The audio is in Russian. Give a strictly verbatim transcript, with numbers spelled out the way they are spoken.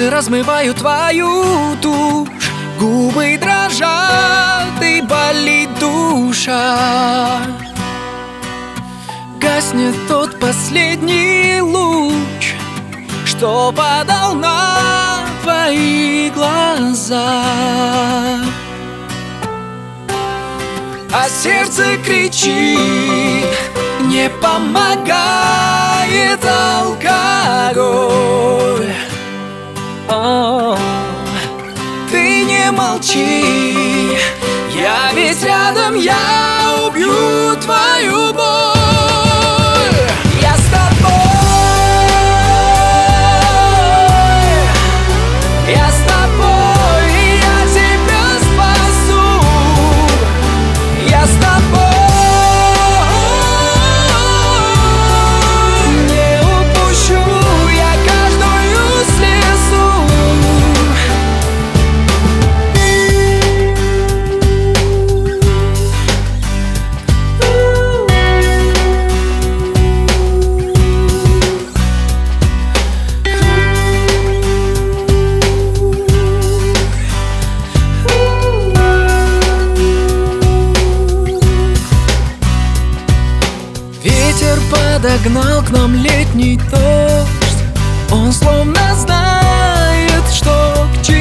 Слезы размывают твою тушь, губы дрожат и болит душа. Гаснет тот последний луч, что падал на твои глаза, а сердце кричит: не помогает алкоголь. О, ты не молчи, я ведь рядом, я убью твою боль. Я с тобой, я с тобой, и я тебя спасу. Я с тобой. Ветер подогнал к нам летний дождь, он словно знает, что к чему.